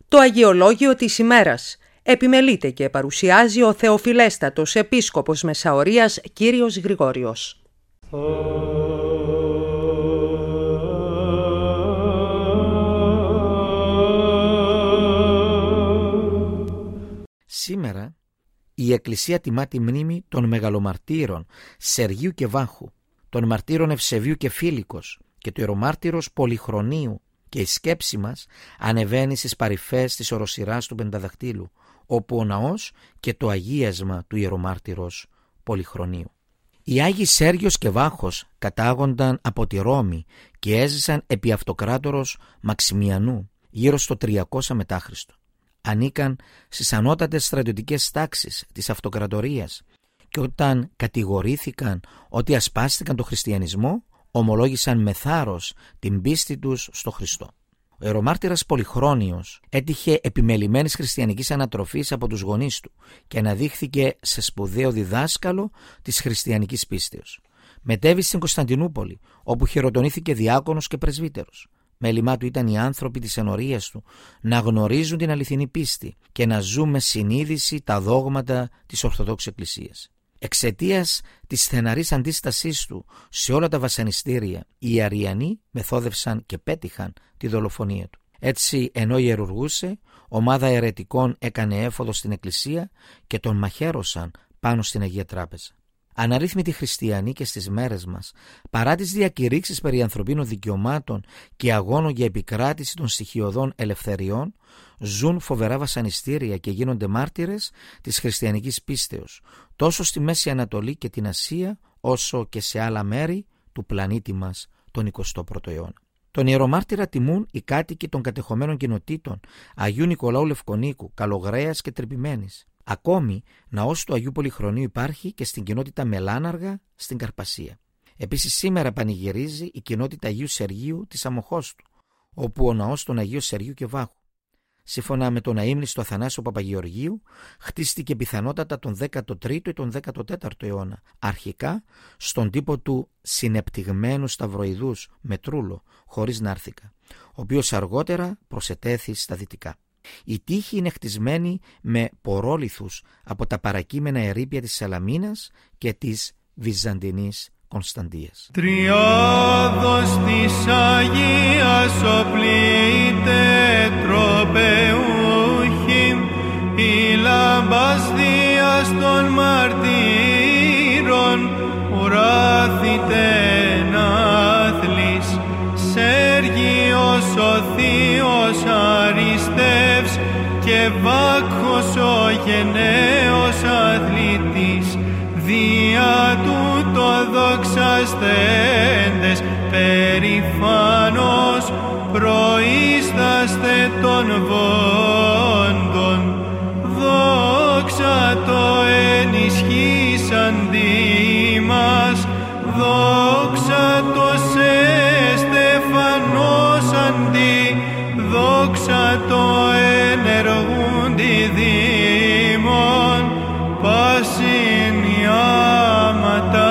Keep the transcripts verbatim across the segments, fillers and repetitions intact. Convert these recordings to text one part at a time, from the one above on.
Το Αγιολόγιο της ημέρας επιμελείται και παρουσιάζει ο Θεοφιλέστατος Επίσκοπος Μεσαωρίας Κύριος Γρηγόριος. Σήμερα η Εκκλησία τιμά τη μνήμη των μεγαλομαρτύρων Σεργίου και Βάχου, των μαρτύρων Ευσεβίου και Φίλικος και του ιερομάρτυρος Πολυχρονίου, και η σκέψη μας ανεβαίνει στις παρυφές της οροσειράς του Πενταδακτύλου, όπου ο ναός και το αγίασμα του ιερομάρτυρος Πολυχρονίου. Οι Άγιοι Σέργιος και Βάχος κατάγονταν από τη Ρώμη και έζησαν επί αυτοκράτορος Μαξιμιανού γύρω στο τριακόσια μετά Χριστό. Ανήκαν στις ανώτατες στρατιωτικές τάξεις της αυτοκρατορίας και όταν κατηγορήθηκαν ότι ασπάστηκαν τον χριστιανισμό, ομολόγησαν με θάρρος την πίστη τους στο Χριστό. Ο ιερομάρτυρας Πολυχρόνιος έτυχε επιμελημένης χριστιανικής ανατροφής από τους γονείς του και αναδείχθηκε σε σπουδαίο διδάσκαλο της χριστιανικής πίστεως. Μετέβη στην Κωνσταντινούπολη, όπου χειροτονήθηκε διάκονος και πρεσβύτερος. Μέλημά του ήταν οι άνθρωποι της ενορίας του να γνωρίζουν την αληθινή πίστη και να ζουν με συνείδηση τα δόγματα της Ορθοδόξης Εκκλησίας. Εξαιτίας της στεναρής αντίστασής του σε όλα τα βασανιστήρια, οι Αριανοί μεθόδευσαν και πέτυχαν τη δολοφονία του. Έτσι, ενώ ιερουργούσε, ομάδα αιρετικών έκανε έφοδο στην Εκκλησία και τον μαχαίρωσαν πάνω στην Αγία Τράπεζα. Αναρρύθμιτοι χριστιανοί και στις μέρες μας, παρά τις διακηρύξεις περί ανθρωπίνων δικαιωμάτων και αγώνων για επικράτηση των στοιχειωδών ελευθεριών, ζουν φοβερά βασανιστήρια και γίνονται μάρτυρες της χριστιανικής πίστεως, τόσο στη Μέση Ανατολή και την Ασία, όσο και σε άλλα μέρη του πλανήτη μας τον εικοστό πρώτο αιώνα. Τον ιερομάρτυρα τιμούν οι κάτοικοι των κατεχομένων κοινοτήτων Αγίου Νικολάου Λευκονίκου, Καλογρέας και Τρυπημένης. Ακόμη, ναός του Αγίου Πολυχρονίου υπάρχει και στην κοινότητα Μελάναργα στην Καρπασία. Επίσης, σήμερα πανηγυρίζει η κοινότητα Αγίου Σεργίου της Αμοχώστου, όπου ο ναός των Αγίων Σεργίου και Βάχου. Σύμφωνα με τον αείμνηστο Αθανάσιο Παπαγεωργίου, χτίστηκε πιθανότατα τον δέκατο τρίτο ή τον δέκατο τέταρτο αιώνα, αρχικά στον τύπο του συνεπτυγμένου σταυροειδούς με τρούλο, χωρίς νάρθηκα, ο οποίος αργότερα προσετέθη στα δυτικά. Η τείχη είναι χτισμένη με πορόλιθους από τα παρακείμενα ερείπια της Σαλαμίνας και της Βυζαντινής Κωνσταντίας. Τριάδος της Αγίας οπλίτε τροπεούχη, η λάμπας Δίας των μαρτύρων, ουράθητε νάθλης, Σέργιος ο Θείος αριστεύς και Βάκχος ο γενναίος αθλητής, δια τούτο δοξαστέντες περηφάνος προείσταστε των βόντων, δόξα το ενισχύσαντι μας, δόξα το σε στεφανώσαντι, δόξα το ενεργούντι δήμον, πάσιν ιάματα.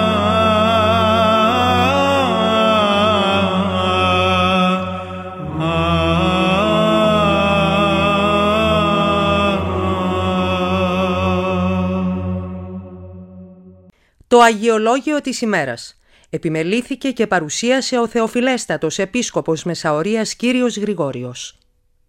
Το Αγιολόγιο της ημέρας επιμελήθηκε και παρουσίασε ο Θεοφιλέστατος Επίσκοπος Μεσαωρίας Κύριος Γρηγόριος.